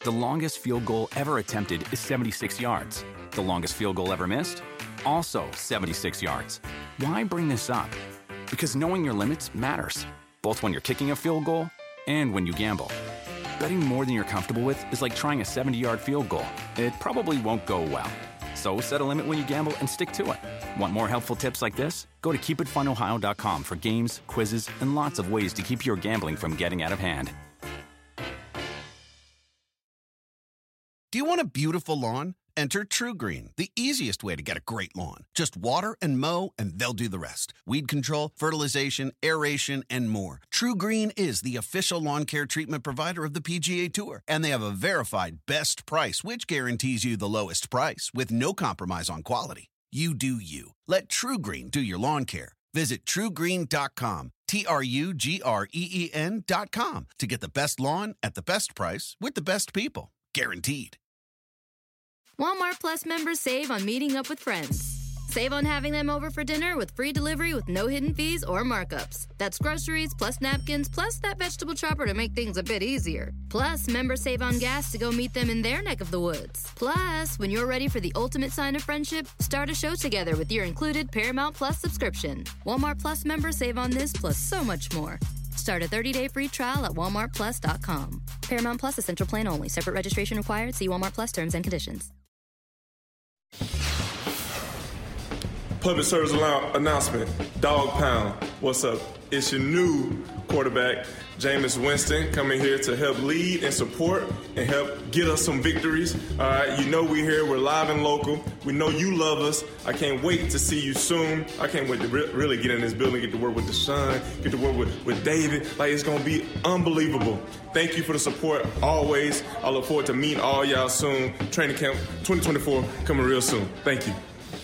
The longest field goal ever attempted is 76 yards. The longest field goal ever missed? Also 76 yards. Why bring this up? Because knowing your limits matters, both when you're kicking a field goal and when you gamble. Betting more than you're comfortable with is like trying a 70-yard field goal. It probably won't go well. So set a limit when you gamble and stick to it. Want more helpful tips like this? Go to keepitfunohio.com for games, quizzes, and lots of ways to keep your gambling from getting out of hand. Do you want a beautiful lawn? Enter TruGreen, the easiest way to get a great lawn. Just water and mow, and they'll do the rest. Weed control, fertilization, aeration, and more. TruGreen is the official lawn care treatment provider of the PGA Tour, and they have a verified best price, which guarantees you the lowest price with no compromise on quality. You do you. Let TruGreen do your lawn care. Visit TruGreen.com, TruGreen.com, to get the best lawn at the best price with the best people. Guaranteed. Walmart Plus members save on meeting up with friends. Save on having them over for dinner with free delivery with no hidden fees or markups. That's groceries, plus napkins, plus that vegetable chopper to make things a bit easier. Plus, members save on gas to go meet them in their neck of the woods. Plus, when you're ready for the ultimate sign of friendship, start a show together with your included Paramount Plus subscription. Walmart Plus members save on this plus so much more. Start a 30-day free trial at walmartplus.com. Paramount Plus Essential Plan only. Separate registration required. See Walmart Plus terms and conditions. Public service announcement. Dog Pound. What's up? It's your new quarterback, Jameis Winston, coming here to help lead and support and help get us some victories. All right, you know we're here. We're live and local. We know you love us. I can't wait to see you soon. I can't wait to really get in this building, get to work with Deshaun, get to work with David. Like, it's going to be unbelievable. Thank you for the support always. I look forward to meeting all y'all soon. Training camp 2024 coming real soon. Thank you.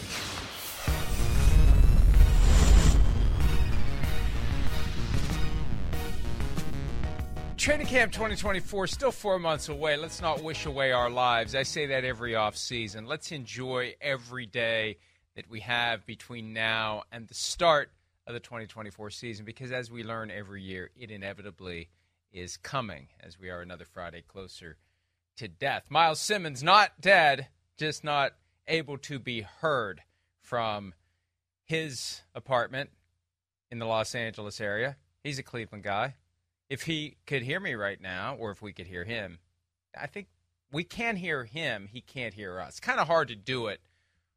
Training Camp 2024, still 4 months away. Let's not wish away our lives. I say that every offseason. Let's enjoy every day that we have between now and the start of the 2024 season, because as we learn every year, it inevitably is coming as we are another Friday closer to death. Miles Simmons, not dead, just not able to be heard from his apartment in the Los Angeles area. He's a Cleveland guy. If he could hear me right now, or if we could hear him, I think we can hear him. He can't hear us. It's kind of hard to do it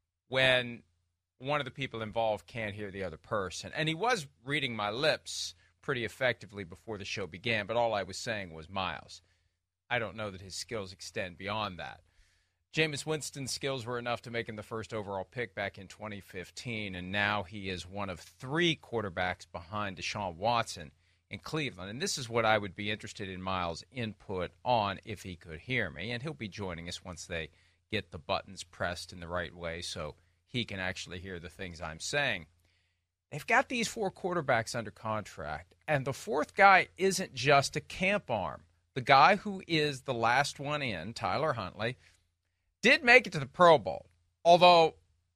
when one of the people involved can't hear the other person. And he was reading my lips pretty effectively before the show began, but all I was saying was Miles. I don't know that his skills extend beyond that. Jameis Winston's skills were enough to make him the first overall pick back in 2015, and now he is one of three quarterbacks behind Deshaun Watson in Cleveland. And this is what I would be interested in Miles' input on if he could hear me. And he'll be joining us once they get the buttons pressed in the right way so he can actually hear the things I'm saying. They've got these four quarterbacks under contract, and the fourth guy isn't just a camp arm. The guy who is the last one in, Tyler Huntley, did make it to the Pro Bowl, although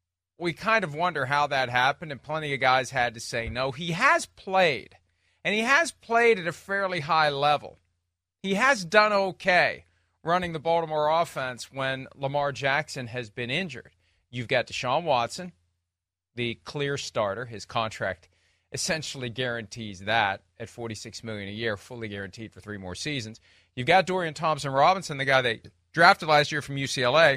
we kind of wonder how that happened, and plenty of guys had to say no. He has played. And he has played at a fairly high level. He has done okay running the Baltimore offense when Lamar Jackson has been injured. You've got Deshaun Watson, the clear starter. His contract essentially guarantees that at $46 million a year, fully guaranteed for 3 more seasons. You've got Dorian Thompson-Robinson, the guy they drafted last year from UCLA,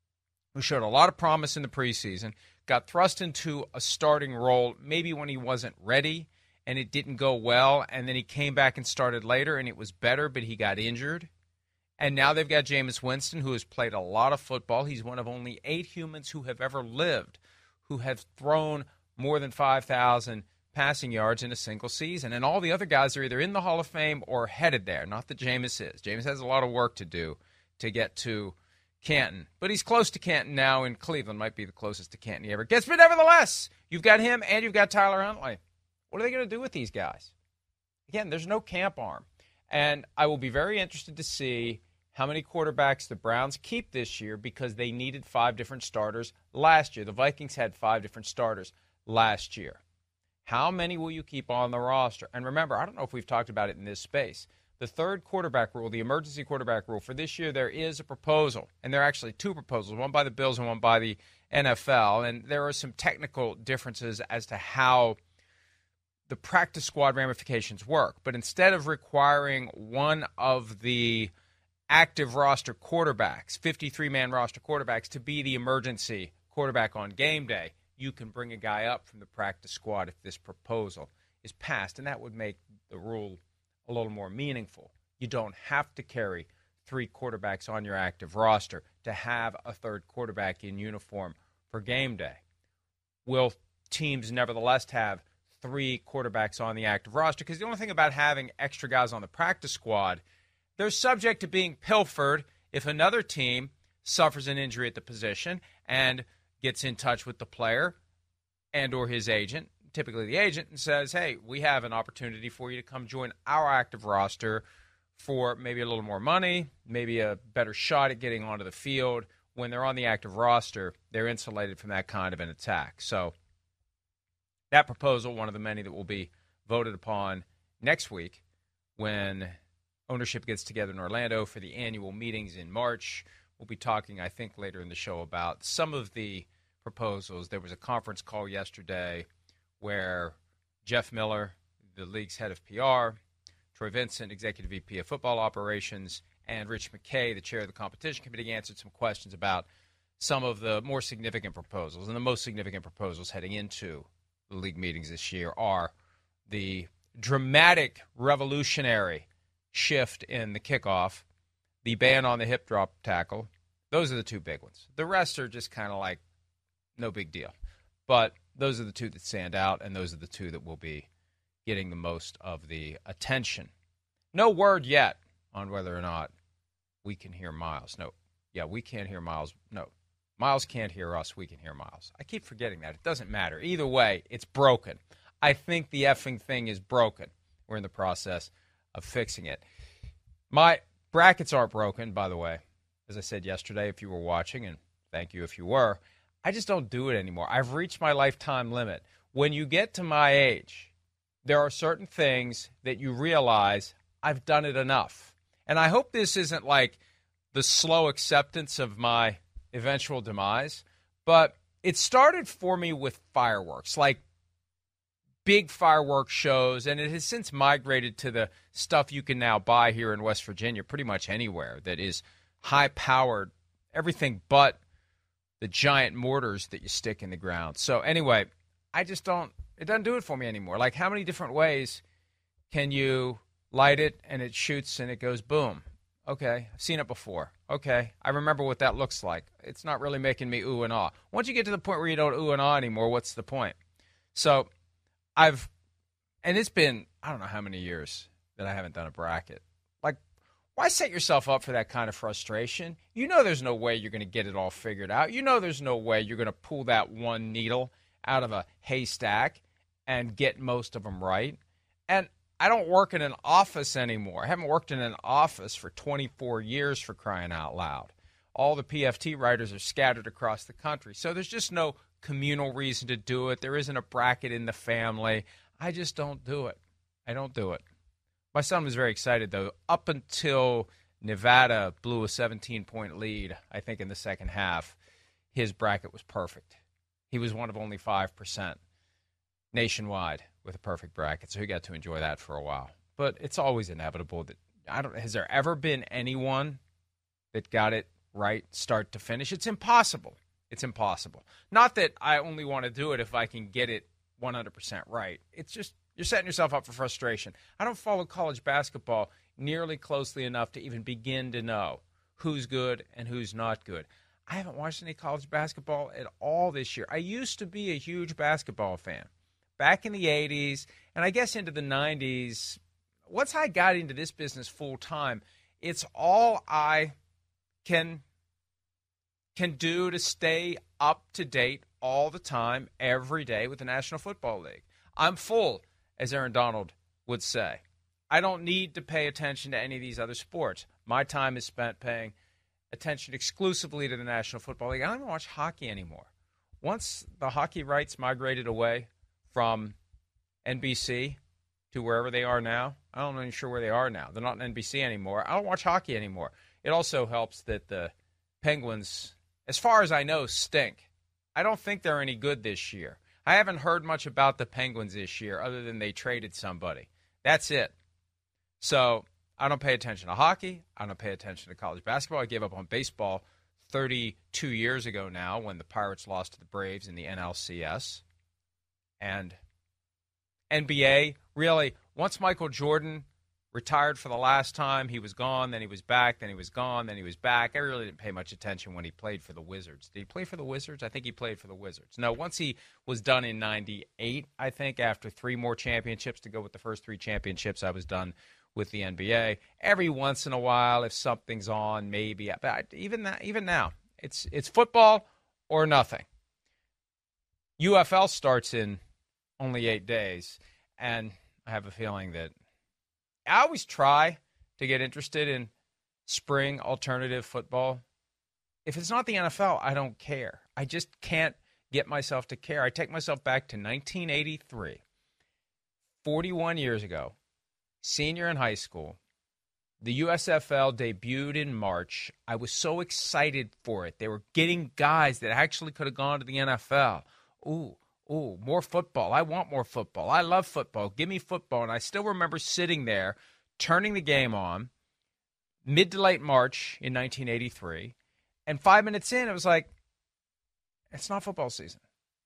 who showed a lot of promise in the preseason, got thrust into a starting role maybe when he wasn't ready, and it didn't go well, and then he came back and started later, and it was better, but he got injured. And now they've got Jameis Winston, who has played a lot of football. He's one of only 8 humans who have ever lived who have thrown more than 5,000 passing yards in a single season. And all the other guys are either in the Hall of Fame or headed there. Not that Jameis is. Jameis has a lot of work to do to get to Canton. But he's close to Canton now, and Cleveland might be the closest to Canton he ever gets. But nevertheless, you've got him and you've got Tyler Huntley. What are they going to do with these guys? Again, there's no camp arm. And I will be very interested to see how many quarterbacks the Browns keep this year, because they needed 5 different starters last year. The Vikings had 5 different starters last year. How many will you keep on the roster? And remember, I don't know if we've talked about it in this space, the third quarterback rule, the emergency quarterback rule, for this year there is a proposal, and there are actually two proposals, one by the Bills and one by the NFL, and there are some technical differences as to how the practice squad ramifications work. But instead of requiring one of the active roster quarterbacks, 53-man roster quarterbacks, to be the emergency quarterback on game day, you can bring a guy up from the practice squad if this proposal is passed, and that would make the rule a little more meaningful. You don't have to carry 3 quarterbacks on your active roster to have a third quarterback in uniform for game day. Will teams nevertheless have 3 quarterbacks on the active roster? Because the only thing about having extra guys on the practice squad, they're subject to being pilfered if another team suffers an injury at the position and gets in touch with the player and or his agent, typically the agent, and says, hey, we have an opportunity for you to come join our active roster for maybe a little more money, maybe a better shot at getting onto the field. When they're on the active roster, they're insulated from that kind of an attack. So that proposal, one of the many that will be voted upon next week when ownership gets together in Orlando for the annual meetings in March. We'll be talking, I think, later in the show about some of the proposals. There was a conference call yesterday where Jeff Miller, the league's head of PR, Troy Vincent, executive VP of football operations, and Rich McKay, the chair of the competition committee, answered some questions about some of the more significant proposals. And the most significant proposals heading into the league meetings this year are the dramatic, revolutionary shift in the kickoff, the ban on the hip drop tackle. Those are the 2 big ones. The rest are just kind of like no big deal. But those are the 2 that stand out, and those are the 2 that will be getting the most of the attention. No word yet on whether or not we can hear Miles. No. Yeah, we can't hear Miles. No. Miles can't hear us. We can hear Miles. I keep forgetting that. It doesn't matter. Either way, it's broken. I think the effing thing is broken. We're in the process of fixing it. My brackets aren't broken, by the way. As I said yesterday, if you were watching, and thank you if you were, I just don't do it anymore. I've reached my lifetime limit. When you get to my age, there are certain things that you realize I've done it enough. And I hope this isn't like the slow acceptance of my eventual demise, but it started for me with fireworks, like big fireworks shows, and it has since migrated to the stuff you can now buy here in West Virginia pretty much anywhere that is high-powered, everything but the giant mortars that you stick in the ground. So anyway, I just don't, it doesn't do it for me anymore. Like, how many different ways can you light it and it shoots and it goes boom? Okay, I've seen it before. Okay, I remember what that looks like. It's not really making me ooh and ah. Once you get to the point where you don't ooh and ah anymore, what's the point? So and it's been, I don't know how many years that I haven't done a bracket. Like, why set yourself up for that kind of frustration? You know there's no way you're going to get it all figured out. You know there's no way you're going to pull that one needle out of a haystack and get most of them right. And I don't work in an office anymore. I haven't worked in an office for 24 years, for crying out loud. All the PFT writers are scattered across the country. So there's just no communal reason to do it. There isn't a bracket in the family. I just don't do it. I don't do it. My son was very excited, though. Up until Nevada blew a 17-point lead, I think, in the second half, his bracket was perfect. He was one of only 5% nationwide with a perfect bracket, so he got to enjoy that for a while. But it's always inevitable that has there ever been anyone that got it right start to finish? It's impossible. It's impossible. Not that I only want to do it if I can get it 100% right. It's just you're setting yourself up for frustration. I don't follow college basketball nearly closely enough to even begin to know who's good and who's not good. I haven't watched any college basketball at all this year. I used to be a huge basketball fan. Back in the 80s, and I guess into the 90s, once I got into this business full-time, it's all I can do to stay up to date all the time, every day with the National Football League. I'm full, as Aaron Donald would say. I don't need to pay attention to any of these other sports. My time is spent paying attention exclusively to the National Football League. I don't even watch hockey anymore. Once the hockey rights migrated away from NBC, to wherever they are now. I don't know even sure where they are now. They're not on NBC anymore. I don't watch hockey anymore. It also helps that the Penguins, as far as I know, stink. I don't think they're any good this year. I haven't heard much about the Penguins this year other than they traded somebody. That's it. So I don't pay attention to hockey. I don't pay attention to college basketball. I gave up on baseball 32 years ago now when the Pirates lost to the Braves in the NLCS. And NBA, really, once Michael Jordan retired for the last time, he was gone, then he was back, then he was gone, then he was back. I really didn't pay much attention when he played for the Wizards. Did he play for the Wizards? I think he played for the Wizards. No, once he was done in 98, I think, after 3 more championships to go with the first 3 championships, I was done with the NBA. Every once in a while, if something's on, maybe. But even now, it's football or nothing. UFL starts in only 8 days, and I have a feeling that I always try to get interested in spring alternative football. If it's not the NFL, I don't care. I just can't get myself to care. I take myself back to 1983, 41 years ago, senior in high school. The USFL debuted in March. I was so excited for it. They were getting guys that actually could have gone to the NFL. Ooh, more football. I want more football. I love football. Give me football. And I still remember sitting there, turning the game on, mid to late March in 1983. And 5 minutes in, it was like, it's not football season.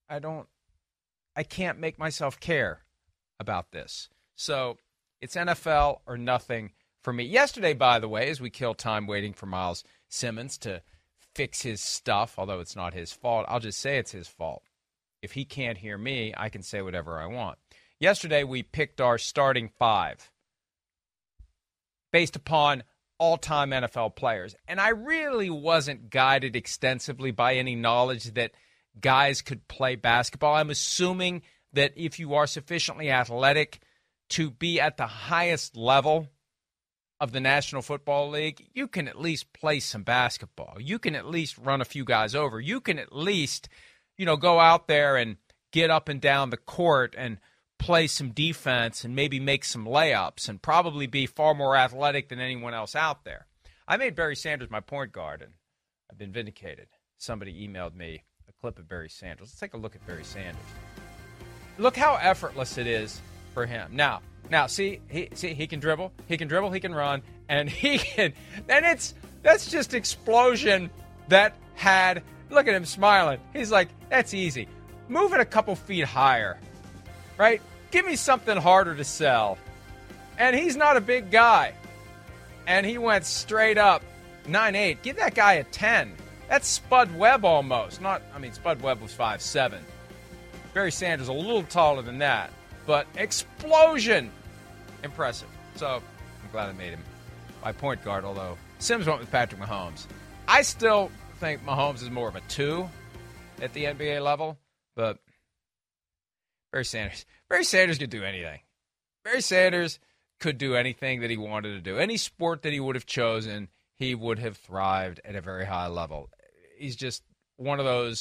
I can't make myself care about this. So it's NFL or nothing for me. Yesterday, by the way, as we kill time waiting for Miles Simmons to fix his stuff, although it's not his fault, I'll just say it's his fault. If he can't hear me, I can say whatever I want. Yesterday, we picked our starting 5 based upon all-time NFL players. And I really wasn't guided extensively by any knowledge that guys could play basketball. I'm assuming that if you are sufficiently athletic to be at the highest level of the National Football League, you can at least play some basketball. You can at least run a few guys over. You can at least go out there and get up and down the court and play some defense and maybe make some layups and probably be far more athletic than anyone else out there. I made Barry Sanders my point guard, and I've been vindicated. Somebody emailed me a clip of Barry Sanders. Let's take a look at Barry Sanders. Look how effortless it is for him. Now, see, he can dribble, he can run, and he can. And that's just explosion that had. Look at him smiling. He's like, that's easy. Move it a couple feet higher, right? Give me something harder to sell. And he's not a big guy. And he went straight up 9'8". Give that guy a 10. That's Spud Webb almost. Spud Webb was 5'7". Barry Sanders a little taller than that. But explosion. Impressive. So I'm glad I made him my point guard, although Sims went with Patrick Mahomes. I still think Mahomes is more of a 2 at the NBA level, but Barry Sanders could do anything. Barry Sanders could do anything that he wanted to do. Any sport that he would have chosen, he would have thrived at a very high level. He's just one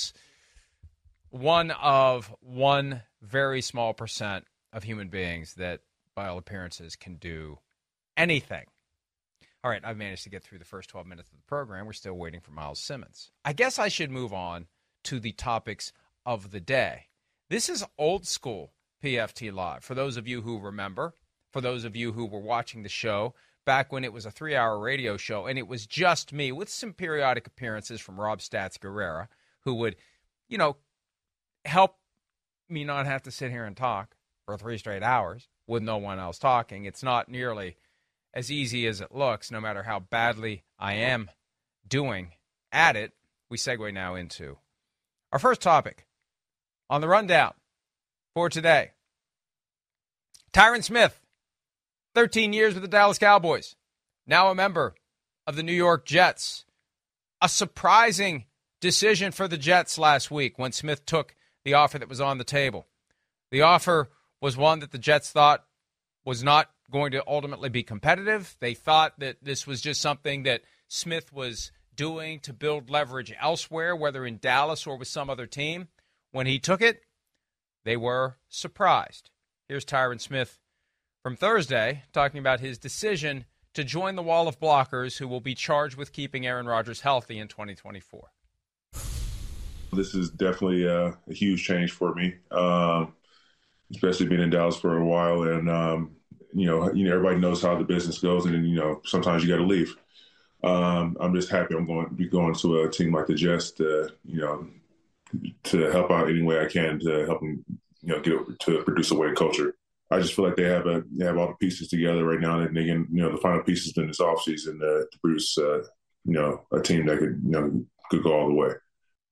of one very small percent of human beings that, by all appearances, can do anything. All right, I've managed to get through the first 12 minutes of the program. We're still waiting for Miles Simmons. I guess I should move on to the topics of the day. This is old school PFT Live. For those of you who remember, for those of you who were watching the show back when it was a 3-hour radio show and it was just me with some periodic appearances from Rob Stats Guerrera, who would, help me not have to sit here and talk for 3 straight hours with no one else talking. It's not nearly as easy as it looks, no matter how badly I am doing at it. We segue now into our first topic on the rundown for today. Tyron Smith, 13 years with the Dallas Cowboys, now a member of the New York Jets. A surprising decision for the Jets last week when Smith took the offer that was on the table. The offer was one that the Jets thought was not going to ultimately be competitive. They thought that this was just something that Smith was doing to build leverage elsewhere, whether in Dallas or with some other team. When he took it, they were surprised. Here's Tyron Smith from Thursday, talking about his decision to join the wall of blockers who will be charged with keeping Aaron Rodgers healthy in 2024. This is definitely a huge change for me, especially being in Dallas for a while. And, everybody knows how the business goes. And, sometimes you got to leave. I'm just happy I'm going to be going to a team like the Jets to help out any way I can to help them, get to produce a winning culture. I just feel like they have all the pieces together right now, and they can, the final pieces in this offseason to produce, a team that could go all the way.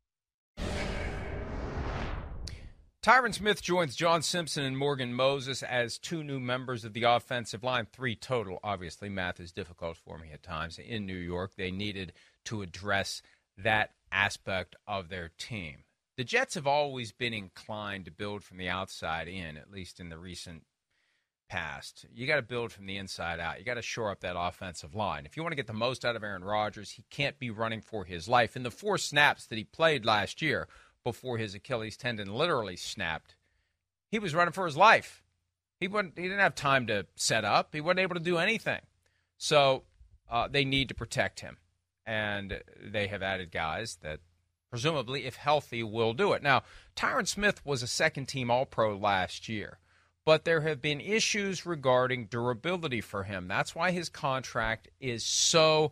Tyron Smith joins John Simpson and Morgan Moses as two new members of the offensive line, 3 total. Obviously, math is difficult for me at times. In New York, they needed to address that aspect of their team. The Jets have always been inclined to build from the outside in, at least in the recent past. You got to build from the inside out. You got to shore up that offensive line. If you want to get the most out of Aaron Rodgers, he can't be running for his life. In the 4 snaps that he played last year, before his Achilles tendon literally snapped, he was running for his life. He didn't have time to set up. He wasn't able to do anything. So they need to protect him. And they have added guys that presumably, if healthy, will do it. Now, Tyron Smith was a second-team All-Pro last year, but there have been issues regarding durability for him. That's why his contract is so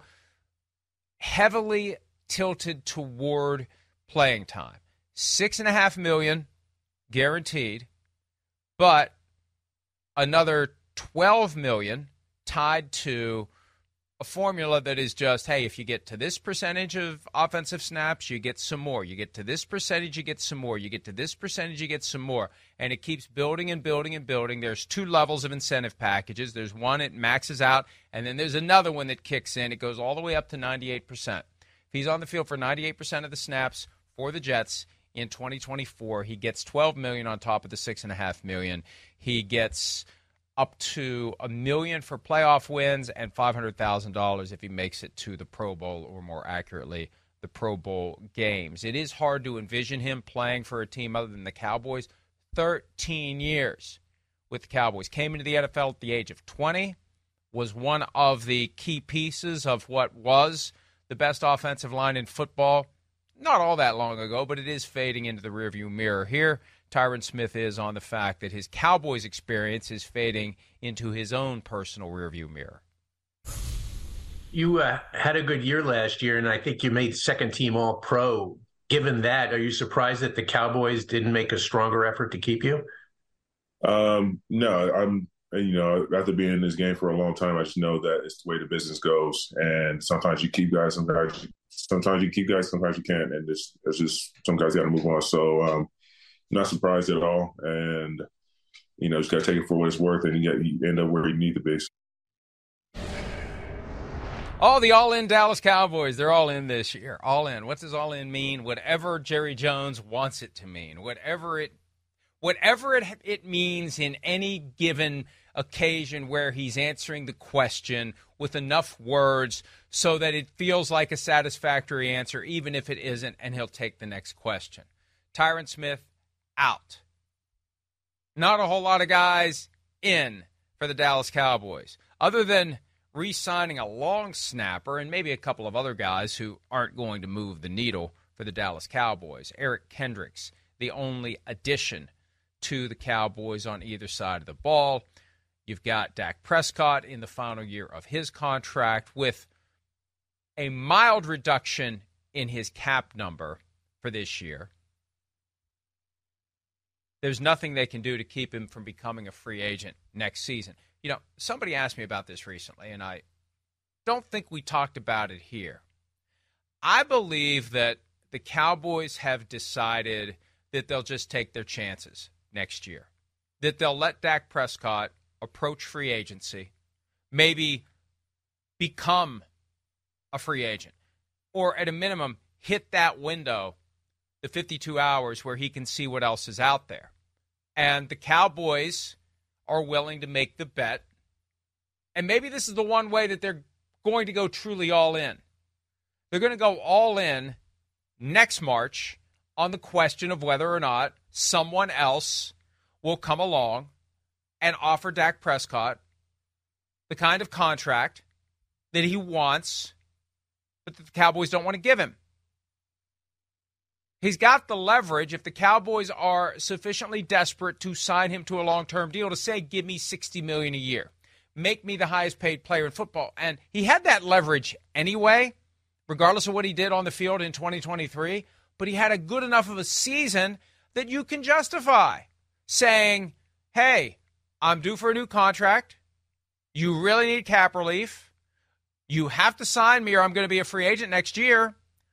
heavily tilted toward playing time. $6.5 million guaranteed, but another $12 million tied to a formula that is just, hey, if you get to this percentage of offensive snaps, you get some more. You get to this percentage, you get some more. You get to this percentage, you get some more. And it keeps building and building and building. There's 2 levels of incentive packages. There's one that maxes out, and then there's another one that kicks in. It goes all the way up to 98%. If he's on the field for 98% of the snaps for the Jets in 2024, he gets $12 million on top of the $6.5 million. He gets up to $1 million for playoff wins and $500,000 if he makes it to the Pro Bowl, or more accurately, the Pro Bowl games. It is hard to envision him playing for a team other than the Cowboys. 13 years with the Cowboys. Came into the NFL at the age of 20, was one of the key pieces of what was the best offensive line in football not all that long ago, but it is fading into the rearview mirror here. Tyron Smith is on the fact that his Cowboys experience is fading into his own personal rearview mirror. You had a good year last year, and I think you made second-team All-Pro. Given that, are you surprised that the Cowboys didn't make a stronger effort to keep you? No, I'm, after being in this game for a long time, I just know that it's the way the business goes. And sometimes you keep guys, sometimes you keep guys, sometimes you can't. And it's just some guys got to move on. So, not surprised at all. And, just got to take it for what it's worth, and you end up where you need to be. Oh, the all-in Dallas Cowboys. They're all in this year. All in. What does all in mean? Whatever Jerry Jones wants it to mean. Whatever it means in any given occasion where he's answering the question with enough words so that it feels like a satisfactory answer, even if it isn't, and he'll take the next question. Tyron Smith, out. Not a whole lot of guys in for the Dallas Cowboys, other than re-signing a long snapper and maybe a couple of other guys who aren't going to move the needle for the Dallas Cowboys. Eric Kendricks, the only addition to the Cowboys on either side of the ball. You've got Dak Prescott in the final year of his contract with a mild reduction in his cap number for this year. There's nothing they can do to keep him from becoming a free agent next season. Somebody asked me about this recently, and I don't think we talked about it here. I believe that the Cowboys have decided that they'll just take their chances next year, that they'll let Dak Prescott approach free agency, maybe become a free agent, or at a minimum hit that window, the 52 hours where he can see what else is out there. And the Cowboys are willing to make the bet, and maybe this is the one way that they're going to go truly all in. They're going to go all in next March on the question of whether or not someone else will come along and offer Dak Prescott the kind of contract that he wants, but that the Cowboys don't want to give him. He's got the leverage if the Cowboys are sufficiently desperate to sign him to a long-term deal to say, give me $60 million a year. Make me the highest paid player in football. And he had that leverage anyway, regardless of what he did on the field in 2023. But he had a good enough of a season that you can justify saying, hey, I'm due for a new contract. You really need cap relief. You have to sign me or I'm going to be a free agent next year.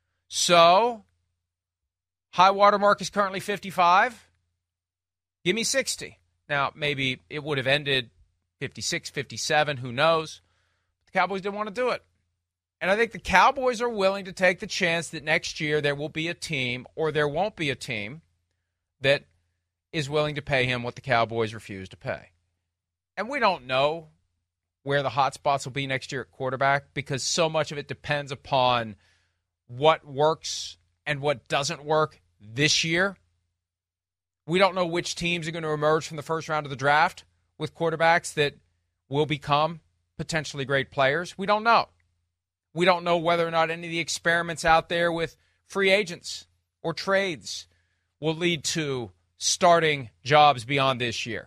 So high water mark is currently 55. Give me 60. Now, maybe it would have ended 56, 57, who knows? The Cowboys didn't want to do it. And I think the Cowboys are willing to take the chance that next year there will be a team, or there won't be a team, that is willing to pay him what the Cowboys refuse to pay. And we don't know where the hot spots will be next year at quarterback because so much of it depends upon what works and what doesn't work this year. We don't know which teams are going to emerge from the first round of the draft with quarterbacks that will become potentially great players. We don't know. We don't know whether or not any of the experiments out there with free agents or trades will lead to starting jobs beyond this year.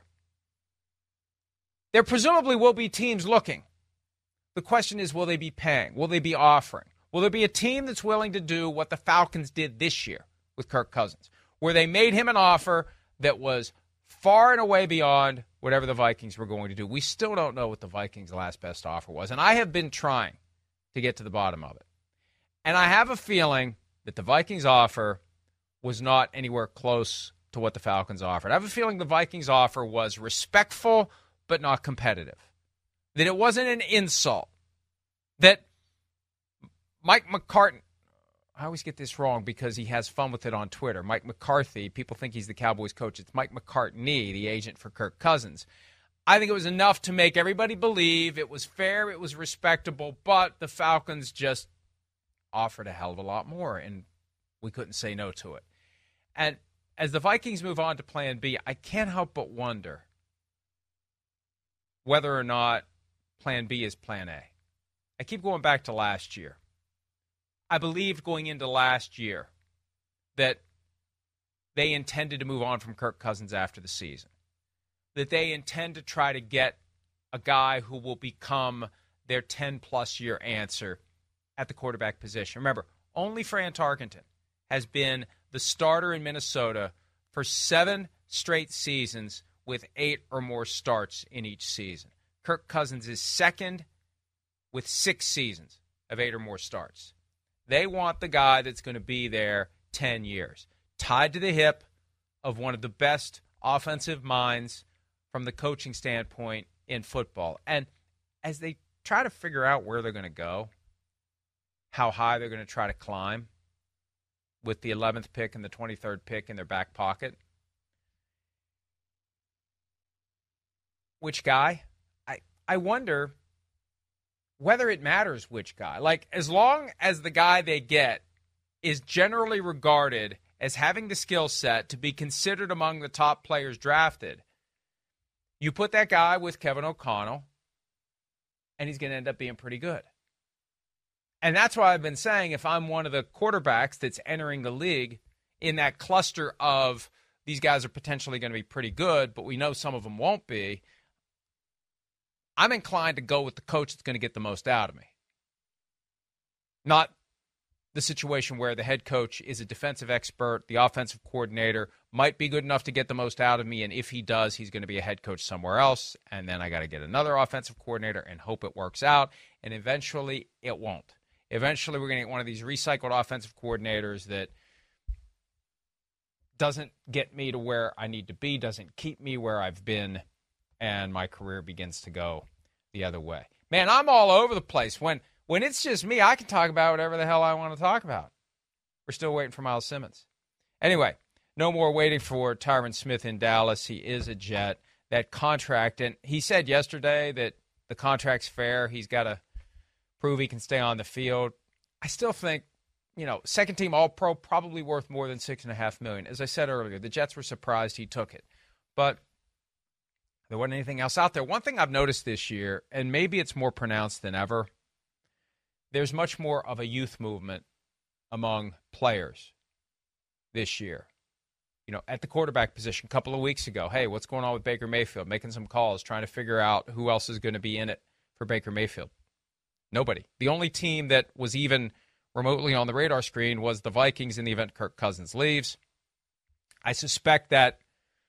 There presumably will be teams looking. The question is, will they be paying? Will they be offering? Will there be a team that's willing to do what the Falcons did this year with Kirk Cousins, where they made him an offer that was far and away beyond whatever the Vikings were going to do? We still don't know what the Vikings' last best offer was, and I have been trying to get to the bottom of it. And I have a feeling that the Vikings' offer was not anywhere close to what the Falcons offered. I have a feeling the Vikings' offer was respectful but not competitive, that it wasn't an insult, that Mike McCarthy, I always get this wrong because he has fun with it on Twitter. Mike McCarthy, people think he's the Cowboys coach. It's Mike McCartney, the agent for Kirk Cousins. I think it was enough to make everybody believe it was fair, it was respectable, but the Falcons just offered a hell of a lot more, and we couldn't say no to it. And as the Vikings move on to Plan B, I can't help but wonder whether or not Plan B is Plan A. I keep going back to last year. I believed going into last year that they intended to move on from Kirk Cousins after the season, that they intend to try to get a guy who will become their 10-plus year answer at the quarterback position. Remember, only Fran Tarkenton has been the starter in Minnesota for 7 straight seasons with 8 or more starts in each season. Kirk Cousins is second with 6 seasons of 8 or more starts. They want the guy that's going to be there 10 years, tied to the hip of one of the best offensive minds from the coaching standpoint in football. And as they try to figure out where they're going to go, how high they're going to try to climb with the 11th pick and the 23rd pick in their back pocket, which guy? I wonder whether it matters which guy. Like, as long as the guy they get is generally regarded as having the skill set to be considered among the top players drafted, you put that guy with Kevin O'Connell, and he's going to end up being pretty good. And that's why I've been saying if I'm one of the quarterbacks that's entering the league in that cluster of these guys are potentially going to be pretty good, but we know some of them won't be, I'm inclined to go with the coach that's going to get the most out of me. Not the situation where the head coach is a defensive expert, the offensive coordinator might be good enough to get the most out of me, and if he does, he's going to be a head coach somewhere else, and then I got to get another offensive coordinator and hope it works out, and eventually it won't. Eventually we're going to get one of these recycled offensive coordinators that doesn't get me to where I need to be, doesn't keep me where I've been, and my career begins to go the other way. Man, I'm all over the place. When it's just me, I can talk about whatever the hell I want to talk about. We're still waiting for Miles Simmons. Anyway, no more waiting for Tyron Smith in Dallas. He is a Jet. That contract, and he said yesterday that the contract's fair. He's got to prove he can stay on the field. I still think, second team All-Pro, probably worth more than $6.5 million. As I said earlier, the Jets were surprised he took it. But There wasn't anything else out there. One thing I've noticed this year, and maybe it's more pronounced than ever, there's much more of a youth movement among players this year. You know, at the quarterback position a couple of weeks ago, hey, what's going on with Baker Mayfield? Making some calls, trying to figure out who else is going to be in it for Baker Mayfield. Nobody. The only team that was even remotely on the radar screen was the Vikings in the event Kirk Cousins leaves. I suspect that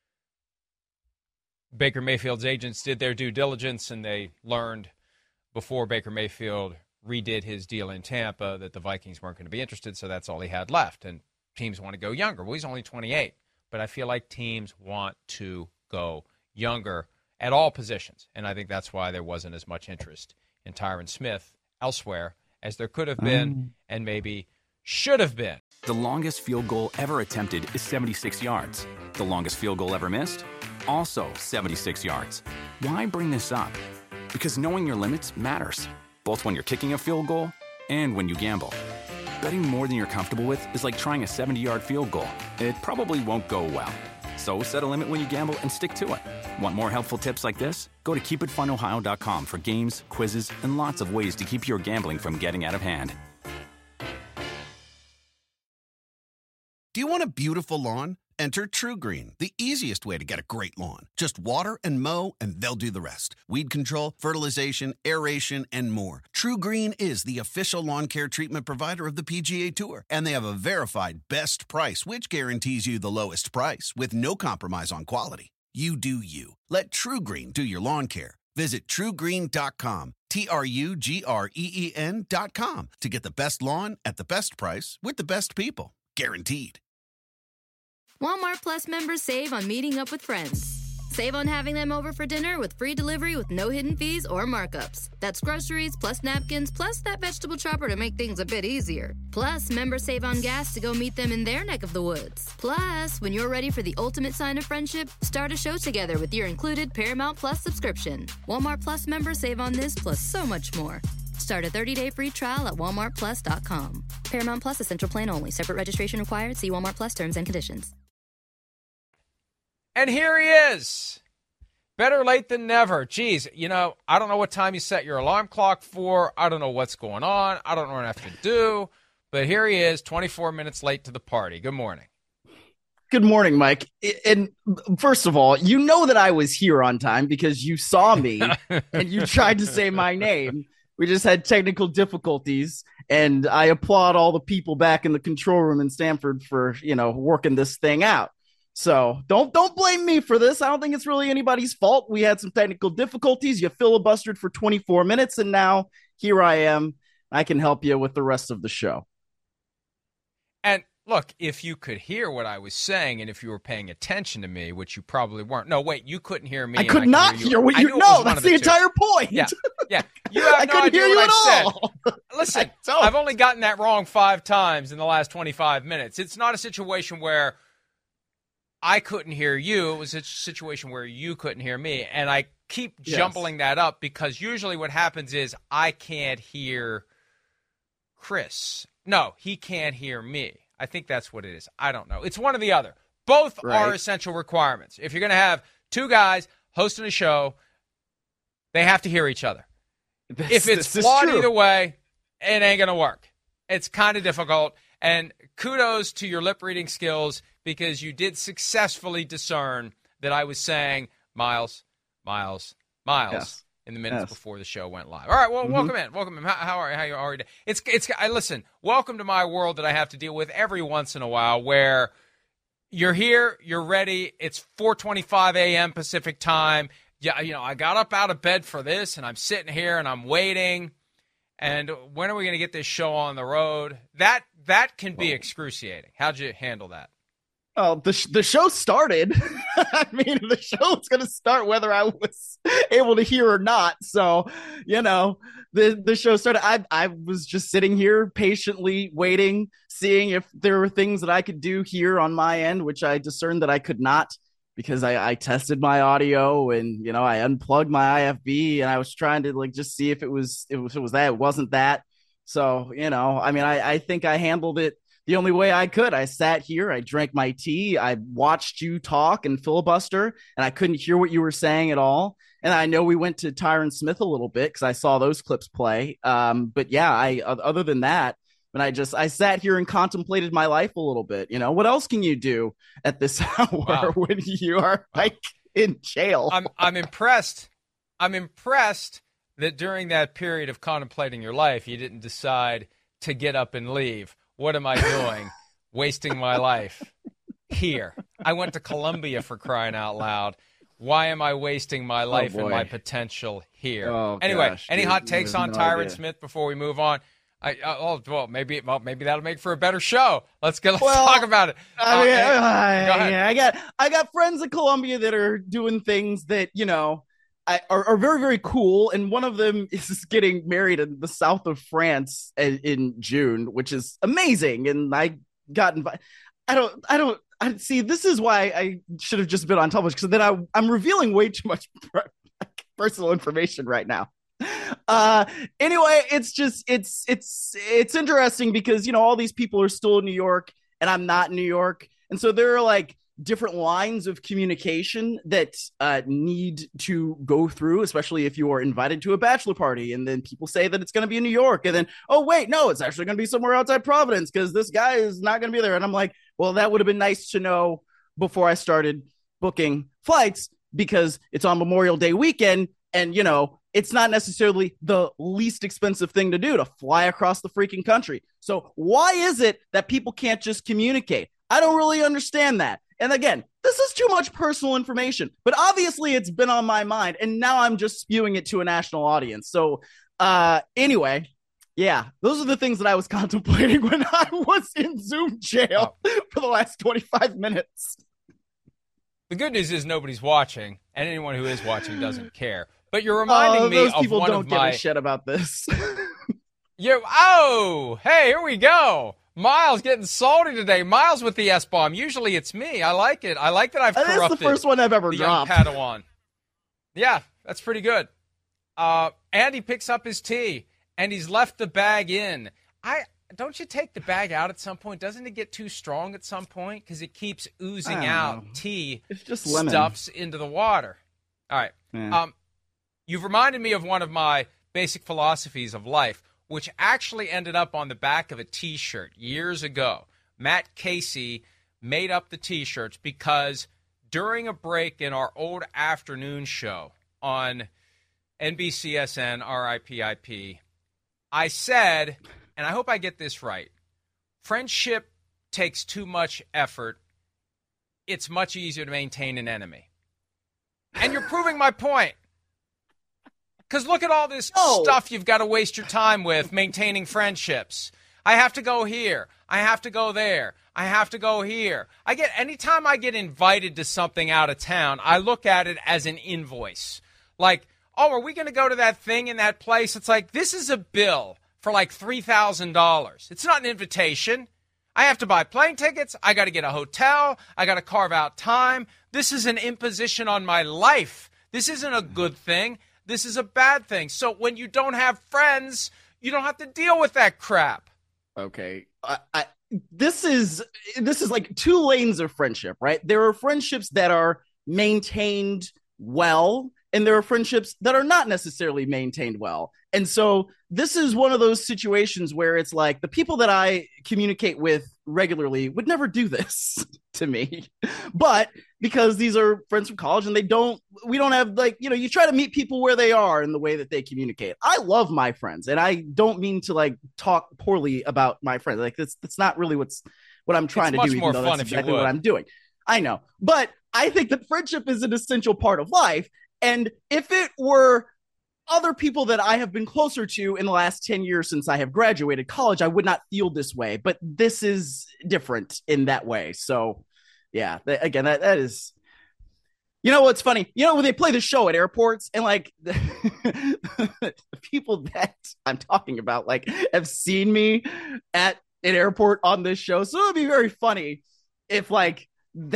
Baker Mayfield's agents did their due diligence and they learned before Baker Mayfield redid his deal in Tampa that the Vikings weren't going to be interested, so that's all he had left. And teams want to go younger. Well, he's only 28, but I feel like teams want to go younger at all positions, and I think that's why there wasn't as much interest in Tyron Smith elsewhere as there could have been and maybe should have been. The longest field goal ever attempted is 76 yards. The longest field goal ever missed? Also 76 yards. Why bring this up? Because knowing your limits matters, both when you're kicking a field goal and when you gamble. Betting more than you're comfortable with is like trying a 70-yard field goal. It probably won't go well. So set a limit when you gamble and stick to it. Want more helpful tips like this? Go to keepitfunohio.com for games, quizzes, and lots of ways to keep your gambling from getting out of hand. Do you want a beautiful lawn? Enter TruGreen, the easiest way to get a great lawn. Just water and mow, and they'll do the rest. Weed control, fertilization, aeration, and more. TruGreen is the official lawn care treatment provider of the PGA Tour, and they have a verified best price, which guarantees you the lowest price with no compromise on quality. You do you. Let TruGreen do your lawn care. Visit TruGreen.com, TruGreen.com, to get the best lawn at the best price with the best people. Guaranteed. Walmart Plus members save on meeting up with friends. Save on having them over for dinner with free delivery with no hidden fees or markups. That's groceries plus napkins plus that vegetable chopper to make things a bit easier. Plus, members save on gas to go meet them in their neck of the woods. Plus, when you're ready for the ultimate sign of friendship, start a show together with your included Paramount Plus subscription. Walmart Plus members save on this plus so much more. Start a 30-day free trial at walmartplus.com. Paramount Plus Essential Plan only. Separate registration required. See Walmart Plus terms and conditions. And here he is. Better late than never. Geez, you know, I don't know what time you set your alarm clock for. I don't know what's going on. I don't know what I have to do. But here he is, 24 minutes late to the party. Good morning. Good morning, Mike. And first of all, you know that I was here on time because you saw me and you tried to say my name. We just had technical difficulties, and I applaud all the people back in the control room in Stanford for, working this thing out. So don't blame me for this. I don't think it's really anybody's fault. We had some technical difficulties. You filibustered for 24 minutes, and now here I am. I can help you with the rest of the show. And look, if you could hear what I was saying, and if you were paying attention to me, which you probably weren't. No, wait, you couldn't hear me. I could not hear what you. No, that's the entire point. Yeah. You have no idea what I said. Listen, I've only gotten that wrong 5 times in the last 25 minutes. It's not a situation where I couldn't hear you. It was a situation where you couldn't hear me. And I keep jumbling that up because usually what happens is I can't hear Chris. No, he can't hear me. I think that's what it is. I don't know. It's one or the other. Both are essential requirements. If you're going to have 2 guys hosting a show, they have to hear each other. If it's flawed either way, it ain't going to work. It's kind of difficult. And kudos to your lip reading skills because you did successfully discern that I was saying Miles in the minutes before the show went live. All right, well, welcome in. How are you? Listen, welcome to my world that I have to deal with every once in a while where you're here, you're ready, it's 4:25 a.m. Pacific time. Yeah, I got up out of bed for this, and I'm sitting here, and I'm waiting. And when are we going to get this show on the road? That can be excruciating. How'd you handle that? Oh, the show started. I mean, the show was going to start whether I was able to hear or not. So, the show started. I was just sitting here patiently waiting, seeing if there were things that I could do here on my end, which I discerned that I could not because I tested my audio and, I unplugged my IFB and I was trying to just see if it was that. It wasn't that. So, I think I handled it the only way I could. I sat here, I drank my tea, I watched you talk and filibuster, and I couldn't hear what you were saying at all. And I know we went to Tyron Smith a little bit because I saw those clips play. But yeah, other than that, and I sat here and contemplated my life a little bit. You know, what else can you do at this hour when you are like in jail? I'm impressed. I'm impressed that during that period of contemplating your life, you didn't decide to get up and leave. What am I doing? Wasting my life here. I went to Columbia, for crying out loud. Why am I wasting my life and my potential here? Anyway, gosh, any hot takes on Tyron Smith before we move on? Maybe that'll make for a better show. Let's talk about it. I got friends at Columbia that are doing things that, you know, are very, very cool. And one of them is getting married in the south of France in June, which is amazing. And I got invited. I see. This is why I should have just been on television, because then I'm revealing way too much personal information right now. Anyway, it's interesting because, you know, all these people are still in New York and I'm not in New York. And so there are like different lines of communication that need to go through, especially if you are invited to a bachelor party and then people say that it's going to be in New York and then, oh, wait, no, it's actually going to be somewhere outside Providence because this guy is not going to be there. And I'm like, well, that would have been nice to know before I started booking flights because it's on Memorial Day weekend. And, you know, it's not necessarily the least expensive thing to do to fly across the freaking country. So why is it that people can't just communicate? I don't really understand that. And again, this is too much personal information, but obviously it's been on my mind and now I'm just spewing it to a national audience. So anyway, yeah, those are the things that I was contemplating when I was in Zoom jail for the last 25 minutes. The good news is nobody's watching, and anyone who is watching doesn't care. But you're reminding me of one of my... Those people don't give a shit about this. Hey, here we go. Miles getting salty today. Miles with the S-bomb. Usually it's me. I like it. I like that I've corrupted that's the first one I've ever the dropped. Young Padawan. Yeah, that's pretty good. Andy picks up his tea, and he's left the bag in. Don't you take the bag out at some point? Doesn't it get too strong at some point? Because it keeps oozing out tea. It's just lemon. Stuffs into the water. All right. Yeah. You've reminded me of one of my basic philosophies of life, which actually ended up on the back of a T-shirt years ago. Matt Casey made up the T-shirts because during a break in our old afternoon show on NBCSN, RIPIP, I said, and I hope I get this right, friendship takes too much effort. It's much easier to maintain an enemy. And you're proving my point. Because look at all this stuff you've got to waste your time with maintaining friendships. I have to go here. I have to go there. I have to go here. Anytime I get invited to something out of town, I look at it as an invoice. Like, oh, are we going to go to that thing in that place? It's like, this is a bill for like $3,000. It's not an invitation. I have to buy plane tickets. I got to get a hotel. I got to carve out time. This is an imposition on my life. This isn't a good thing. This is a bad thing. So when you don't have friends, you don't have to deal with that crap. Okay. This is like two lanes of friendship, right? There are friendships that are maintained well, and there are friendships that are not necessarily maintained well. And so this is one of those situations where it's like the people that I communicate with regularly would never do this to me. But because these are friends from college and we don't have like, you know, you try to meet people where they are in the way that they communicate. I love my friends and I don't mean to like talk poorly about my friends. Like that's not really what I'm trying to do. It's much more fun if you would. What I'm doing. I know, but I think that friendship is an essential part of life. And if it were other people that I have been closer to in the last 10 years since I have graduated college, I would not feel this way, but this is different in that way. So yeah, again, that is, you know, what's funny, you know, when they play the show at airports and like the people that I'm talking about, like have seen me at an airport on this show. So it'd be very funny if like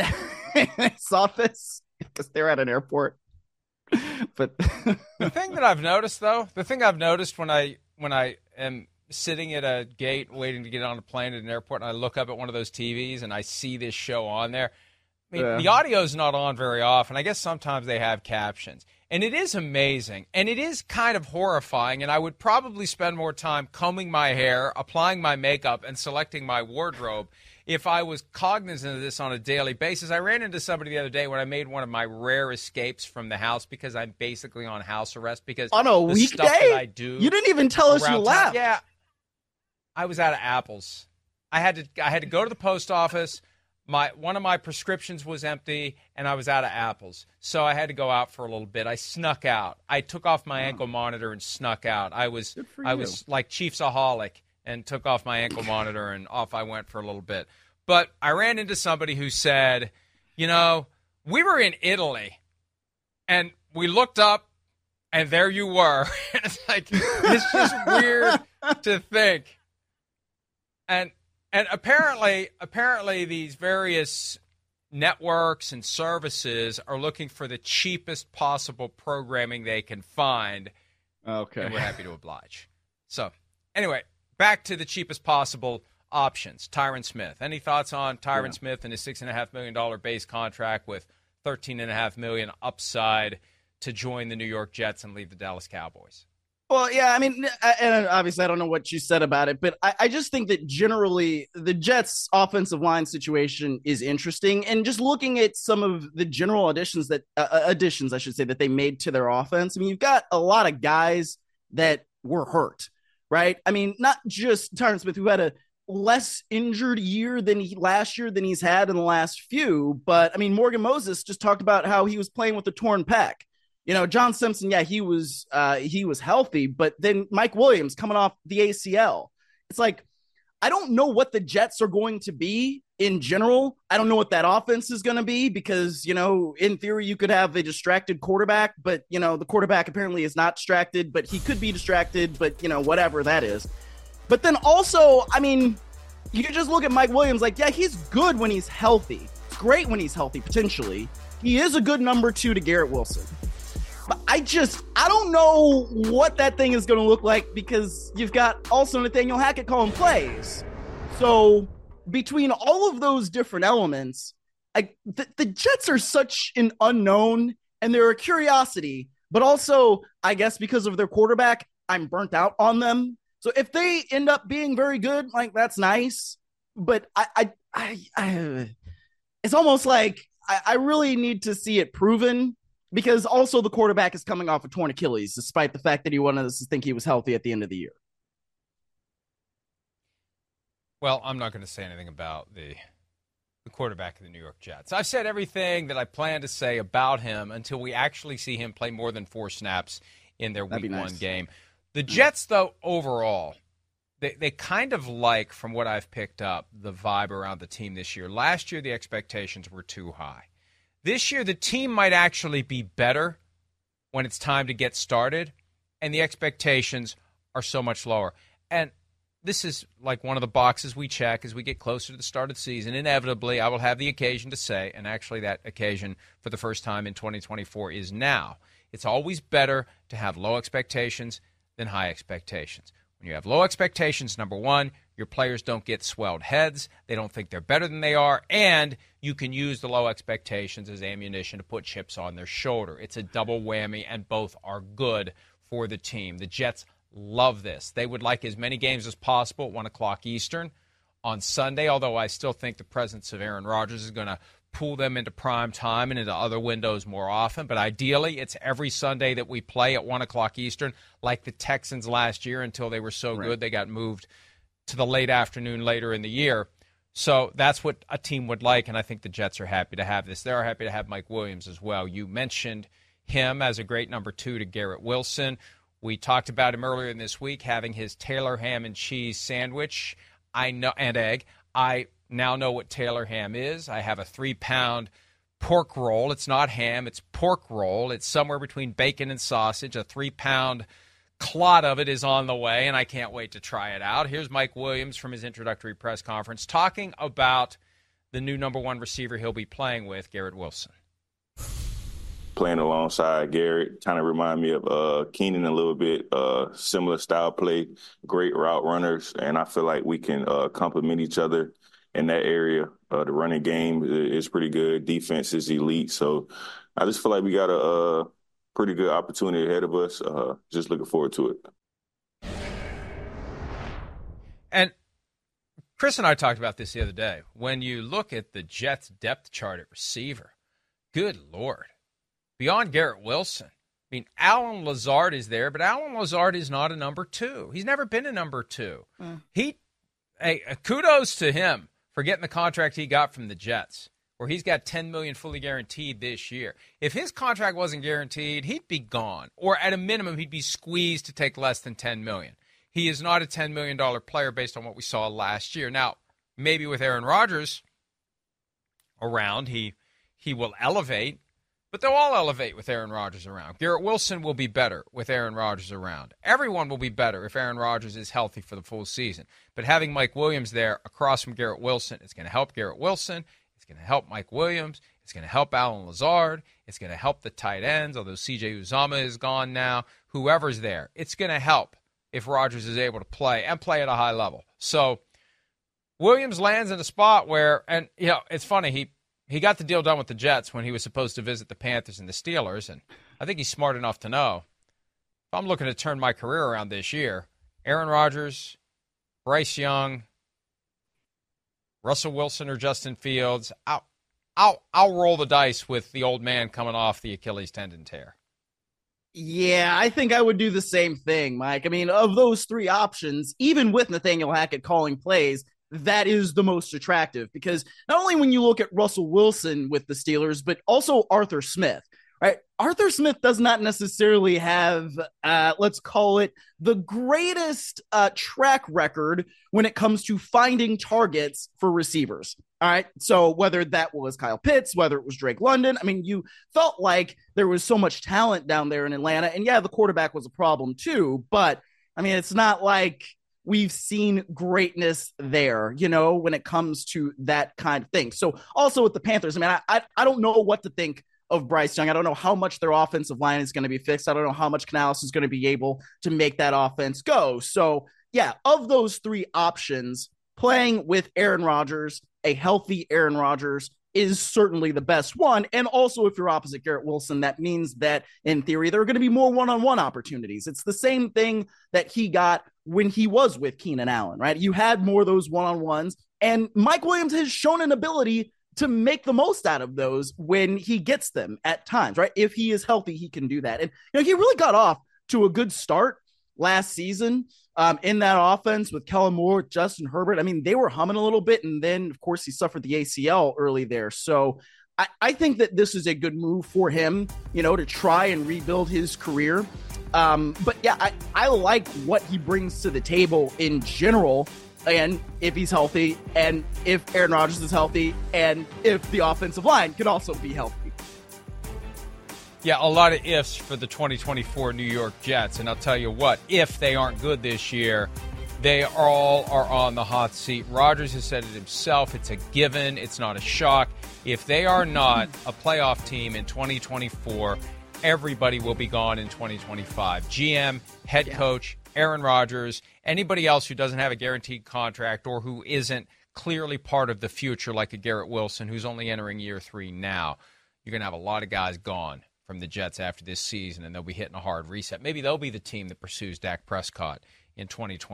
I saw this because they're at an airport. But the thing that I've noticed, though, when I am sitting at a gate waiting to get on a plane at an airport, and I look up at one of those TVs and I see this show on there. I mean, the audio's not on very often. I guess sometimes they have captions. And it is amazing, and it is kind of horrifying, and I would probably spend more time combing my hair, applying my makeup, and selecting my wardrobe if I was cognizant of this on a daily basis. I ran into somebody the other day when I made one of my rare escapes from the house because I'm basically on house arrest because on a weekday? Stuff that I do. You didn't even tell us you left. Yeah, I was out of apples. I had to go to the post office. One of my prescriptions was empty, and I was out of apples. So I had to go out for a little bit. I snuck out. I took off my ankle monitor and snuck out. I was like Chiefs-aholic and took off my ankle monitor, and off I went for a little bit. But I ran into somebody who said, we were in Italy, and we looked up, and there you were. It's like, it's just weird to think. And apparently these various networks and services are looking for the cheapest possible programming they can find. Okay. And we're happy to oblige. So, anyway, back to the cheapest possible options. Tyron Smith. Any thoughts on Tyron Smith and his $6.5 million base contract with $13.5 million upside to join the New York Jets and leave the Dallas Cowboys? Well, yeah, I mean, and obviously I don't know what you said about it, but I just think that generally the Jets' offensive line situation is interesting. And just looking at some of the general additions that they made to their offense, I mean, you've got a lot of guys that were hurt, right? I mean, not just Tyron Smith, who had a less injured year last year than he's had in the last few, but I mean, Morgan Moses just talked about how he was playing with a torn pec. John Simpson, he was healthy, but then Mike Williams coming off the ACL. It's like, I don't know what the Jets are going to be in general. I don't know what that offense is going to be because, in theory, you could have a distracted quarterback, but, the quarterback apparently is not distracted, but he could be distracted, but, whatever that is. But then also, I mean, you can just look at Mike Williams like, he's good when he's healthy. It's great when he's healthy, potentially. He is a good number 2 to Garrett Wilson. But I don't know what that thing is going to look like because you've got also Nathaniel Hackett calling plays. So between all of those different elements, the Jets are such an unknown and they're a curiosity, but also I guess because of their quarterback, I'm burnt out on them. So if they end up being very good, that's nice. But it's almost like I really need to see it proven. Because also the quarterback is coming off a torn Achilles, despite the fact that he wanted us to think he was healthy at the end of the year. Well, I'm not going to say anything about the quarterback of the New York Jets. I've said everything that I plan to say about him until we actually see him play more than 4 snaps in their Week 1 game. The Jets, though, overall, they kind of like, from what I've picked up, the vibe around the team this year. Last year, the expectations were too high. This year, the team might actually be better when it's time to get started, and the expectations are so much lower. And this is like one of the boxes we check as we get closer to the start of the season. Inevitably, I will have the occasion to say, and actually that occasion for the first time in 2024 is now. It's always better to have low expectations than high expectations. When you have low expectations, number one, your players don't get swelled heads. They don't think they're better than they are. And you can use the low expectations as ammunition to put chips on their shoulder. It's a double whammy, and both are good for the team. The Jets love this. They would like as many games as possible at 1 o'clock Eastern on Sunday, although I still think the presence of Aaron Rodgers is going to pull them into prime time and into other windows more often. But ideally, it's every Sunday that we play at 1 o'clock Eastern, like the Texans last year until they were so good they got moved to the late afternoon later in the year. So that's what a team would like, and I think the Jets are happy to have this. They're happy to have Mike Williams as well. You mentioned him as a great number 2 to Garrett Wilson. We talked about him earlier in this week having his Taylor ham and cheese sandwich and egg. I now know what Taylor ham is. I have a 3-pound pork roll. It's not ham, it's pork roll. It's somewhere between bacon and sausage. A 3-pound clot of it is on the way, and I can't wait to try it out. Here's Mike Williams from his introductory press conference talking about the new number 1 receiver he'll be playing with, Garrett Wilson. playing alongside Garrett. Kind of remind me of Keenan a little bit. Similar style play, great route runners, and I feel like we can complement each other in that area. The running game is pretty good. Defense is elite. So I just feel like we got a pretty good opportunity ahead of us. Just looking forward to it. And Chris and I talked about this the other day. When you look at the Jets' depth chart at receiver, good Lord. Beyond Garrett Wilson, I mean, Allen Lazard is there, but Allen Lazard is not a number 2. He's never been a number 2. Kudos to him for getting the contract he got from the Jets, where he's got $10 million fully guaranteed this year. If his contract wasn't guaranteed, he'd be gone, or at a minimum, he'd be squeezed to take less than $10 million. He is not a $10 million player based on what we saw last year. Now, maybe with Aaron Rodgers around, he will elevate, but they'll all elevate with Aaron Rodgers around. Garrett Wilson will be better with Aaron Rodgers around. Everyone will be better if Aaron Rodgers is healthy for the full season. But having Mike Williams there across from Garrett Wilson, it's going to help Garrett Wilson. It's going to help Mike Williams. It's going to help Allen Lazard. It's going to help the tight ends, although C.J. Uzomah is gone now. Whoever's there, it's going to help if Rodgers is able to play and play at a high level. So Williams lands in a spot where, and it's funny, he got the deal done with the Jets when he was supposed to visit the Panthers and the Steelers, and I think he's smart enough to know, if I'm looking to turn my career around this year, Aaron Rodgers, Bryce Young, Russell Wilson or Justin Fields, I'll roll the dice with the old man coming off the Achilles tendon tear. Yeah, I think I would do the same thing, Mike. I mean, of those 3 options, even with Nathaniel Hackett calling plays, that is the most attractive, because not only when you look at Russell Wilson with the Steelers, but also Arthur Smith, right? Arthur Smith does not necessarily have, let's call it, the greatest track record when it comes to finding targets for receivers. All right. So whether that was Kyle Pitts, whether it was Drake London, I mean, you felt like there was so much talent down there in Atlanta. And yeah, the quarterback was a problem too. But I mean, it's not like we've seen greatness there, when it comes to that kind of thing. So also with the Panthers, I mean, I don't know what to think of Bryce Young. I don't know how much their offensive line is going to be fixed. I don't know how much Canales is going to be able to make that offense go. So yeah, of those 3 options, playing with Aaron Rodgers, a healthy Aaron Rodgers, is certainly the best one. And also, if you're opposite Garrett Wilson, that means that in theory, there are going to be more one-on-one opportunities. It's the same thing that he got when he was with Keenan Allen, right? You had more of those one-on-ones, and Mike Williams has shown an ability to make the most out of those when he gets them at times, right? If he is healthy, he can do that. And he really got off to a good start last season in that offense with Kellen Moore, Justin Herbert. I mean, they were humming a little bit, and then, of course, he suffered the ACL early there. So I think that this is a good move for him, to try and rebuild his career. But yeah, I like what he brings to the table in general. And if he's healthy, and if Aaron Rodgers is healthy, and if the offensive line can also be healthy. Yeah, a lot of ifs for the 2024 New York Jets. And I'll tell you what, if they aren't good this year, they all are on the hot seat. Rodgers has said it himself. It's a given. It's not a shock. If they are not a playoff team in 2024, everybody will be gone in 2025. GM, head coach, Aaron Rodgers, anybody else who doesn't have a guaranteed contract or who isn't clearly part of the future, like a Garrett Wilson, who's only entering year 3 now. You're going to have a lot of guys gone from the Jets after this season, and they'll be hitting a hard reset. Maybe they'll be the team that pursues Dak Prescott in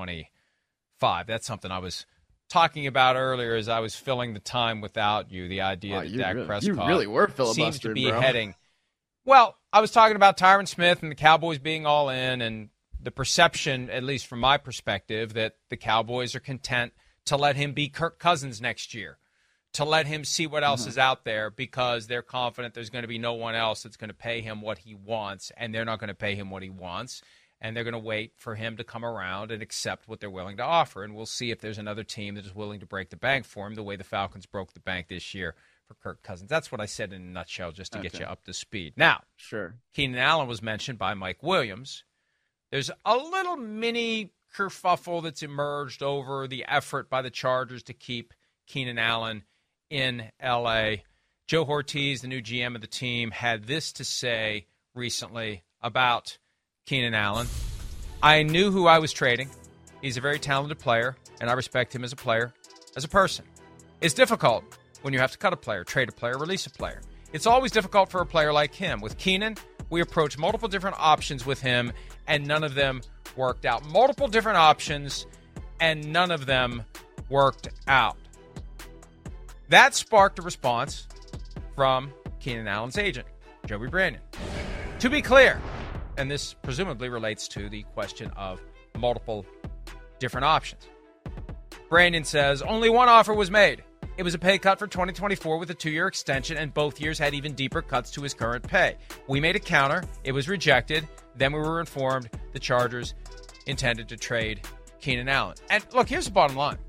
2025. That's something I was talking about earlier as I was filling the time without you, the idea that Dak Prescott really were seems to be heading. Well, I was talking about Tyron Smith and the Cowboys being all in, and the perception, at least from my perspective, that the Cowboys are content to let him be Kirk Cousins next year, to let him see what else is out there, because they're confident there's going to be no one else that's going to pay him what he wants, and they're not going to pay him what he wants, and they're going to wait for him to come around and accept what they're willing to offer. And we'll see if there's another team that is willing to break the bank for him the way the Falcons broke the bank this year for Kirk Cousins. That's what I said in a nutshell, just to get you up to speed. Now, Keenan Allen was mentioned by Mike Williams. There's a little mini kerfuffle that's emerged over the effort by the Chargers to keep Keenan Allen in L.A. Joe Ortiz, the new GM of the team, had this to say recently about Keenan Allen. I knew who I was trading. He's a very talented player, and I respect him as a player, as a person. It's difficult when you have to cut a player, trade a player, release a player. It's always difficult for a player like him. With Keenan, we approached multiple different options with him, and none of them worked out. Multiple different options, and none of them worked out. That sparked a response from Keenan Allen's agent, Joby Brandon. To be clear, and this presumably relates to the question of multiple different options. Brandon says, only one offer was made. It was a pay cut for 2024 with a 2-year extension, and both years had even deeper cuts to his current pay. We made a counter. It was rejected. Then we were informed the Chargers intended to trade Keenan Allen. And look, here's the bottom line.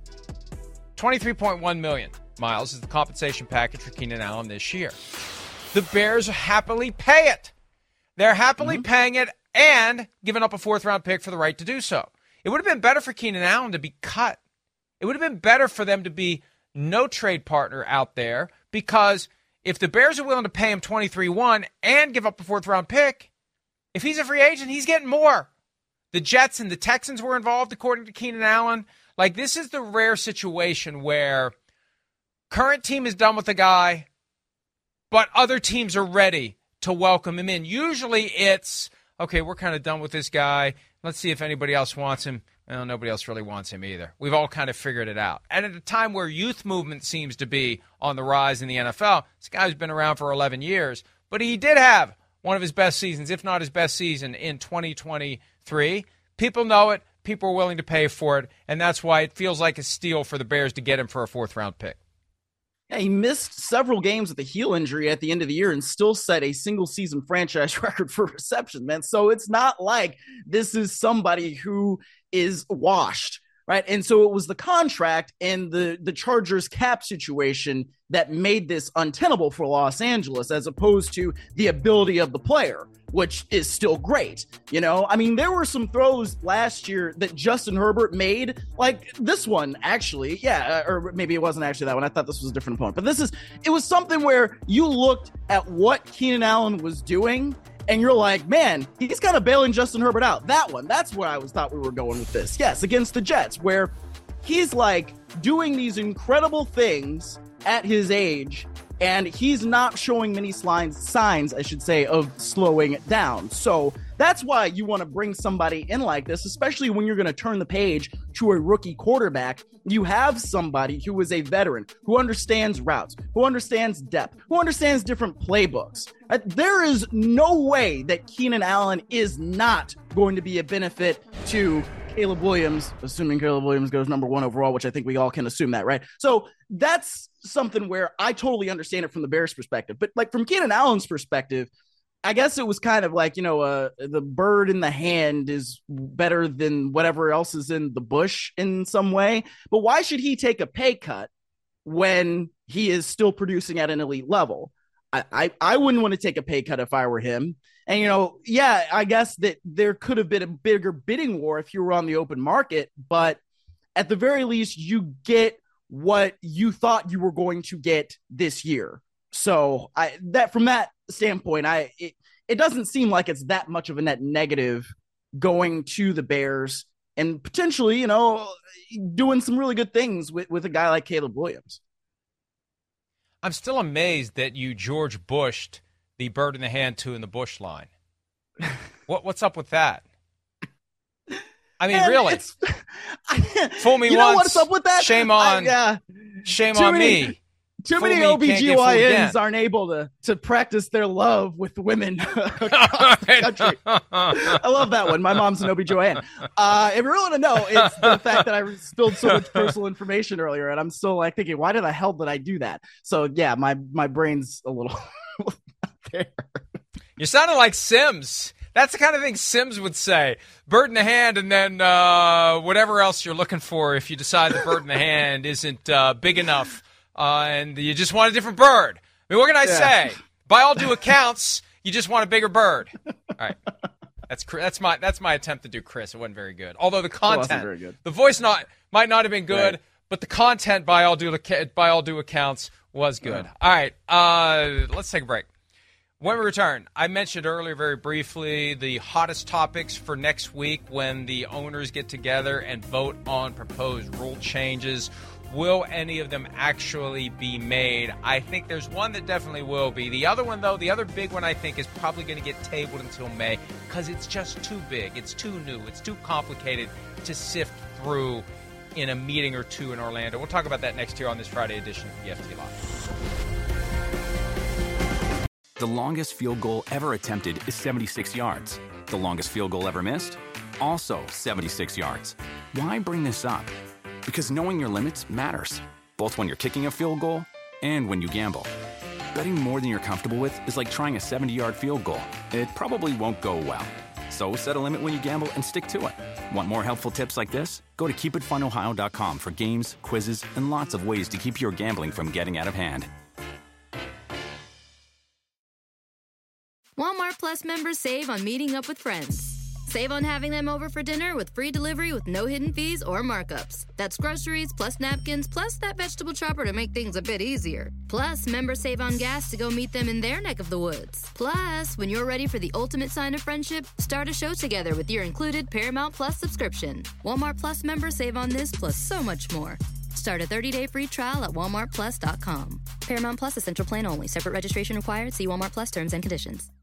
$23.1 million, Miles, is the compensation package for Keenan Allen this year. The Bears happily pay it. They're happily paying it and giving up a 4th-round pick for the right to do so. It would have been better for Keenan Allen to be cut. It would have been better for them to be no trade partner out there, because if the Bears are willing to pay him $23.1 and give up a 4th-round pick, if he's a free agent, he's getting more. The Jets and the Texans were involved, according to Keenan Allen. Like, this is the rare situation where current team is done with the guy, but other teams are ready to welcome him in. Usually it's, okay, we're kind of done with this guy. Let's see if anybody else wants him. Well, nobody else really wants him either. We've all kind of figured it out. And at a time where youth movement seems to be on the rise in the NFL, this guy's been around for 11 years, but he did have one of his best seasons, if not his best season, in 2023. People know it. People are willing to pay for it, and that's why it feels like a steal for the Bears to get him for a 4th-round pick. Yeah, he missed several games with a heel injury at the end of the year and still set a single-season franchise record for reception, man. So it's not like this is somebody who is washed, right? And so it was the contract and the Chargers cap situation that made this untenable for Los Angeles, as opposed to the ability of the player, which is still great. You know, I mean, there were some throws last year that Justin Herbert made, like this one, actually. Yeah, or maybe it wasn't actually that one. I thought this was a different opponent. But it was something where you looked at what Keenan Allen was doing, and you're like, man, he's kind of bailing Justin Herbert out. That one, that's where I thought we were going with this. Yes, against the Jets, where he's like doing these incredible things at his age, and he's not showing many signs, I should say, of slowing it down. So that's why you want to bring somebody in like this, especially when you're going to turn the page to a rookie quarterback. You have somebody who is a veteran, who understands routes, who understands depth, who understands different playbooks. There is no way that Keenan Allen is not going to be a benefit to Caleb Williams, assuming Caleb Williams goes number 1 overall, which I think we all can assume that, right? So that's something where I totally understand it from the Bears' perspective. But like from Keenan Allen's perspective, I guess it was kind of like, the bird in the hand is better than whatever else is in the bush in some way. But why should he take a pay cut when he is still producing at an elite level? I wouldn't want to take a pay cut if I were him. And, I guess that there could have been a bigger bidding war if you were on the open market. But at the very least, you get what you thought you were going to get this year. So from that standpoint, it doesn't seem like it's that much of a net negative going to the Bears and potentially, doing some really good things with a guy like Caleb Williams. I'm still amazed that you George Bushed the bird in the hand, 2 in the bush line. What's up with that? I mean, really? Fool me once. What's up with that? Shame on me. Too many OBGYNs aren't able to practice their love with women across the country. I love that one. My mom's an OBGYN. If you really want to know, it's the fact that I spilled so much personal information earlier, and I'm still like thinking, why the hell did I do that? So yeah, my brain's a little there. You're sounding like Sims. That's the kind of thing Sims would say. Bird in the hand, and then whatever else you're looking for if you decide the bird in the hand isn't big enough. And you just want a different bird. I mean, what can I say? By all due accounts, you just want a bigger bird. All right, that's my attempt to do Chris. It wasn't very good. Although the content, very good. The voice might not have been good, right, But the content, by all due accounts, was good. All right, let's take a break. When we return, I mentioned earlier very briefly the hottest topics for next week when the owners get together and vote on proposed rule changes. Will any of them actually be made? I think there's one that definitely will be. The other one, though, the other big one I think is probably going to get tabled until May because it's just too big. It's too new. It's too complicated to sift through in a meeting or two in Orlando. We'll talk about that next year on this Friday edition of the FT Live. The longest field goal ever attempted is 76 yards. The longest field goal ever missed? Also 76 yards. Why bring this up? Because knowing your limits matters, both when you're kicking a field goal and when you gamble. Betting more than you're comfortable with is like trying a 70-yard field goal. It probably won't go well. So set a limit when you gamble and stick to it. Want more helpful tips like this? Go to keepitfunohio.com for games, quizzes, and lots of ways to keep your gambling from getting out of hand. Walmart Plus members save on meeting up with friends. Save on having them over for dinner with free delivery with no hidden fees or markups. That's groceries plus napkins plus that vegetable chopper to make things a bit easier. Plus, members save on gas to go meet them in their neck of the woods. Plus, when you're ready for the ultimate sign of friendship, start a show together with your included Paramount Plus subscription. Walmart Plus members save on this plus so much more. Start a 30-day free trial at walmartplus.com. Paramount Plus is Central Plan only. Separate registration required. See Walmart Plus terms and conditions.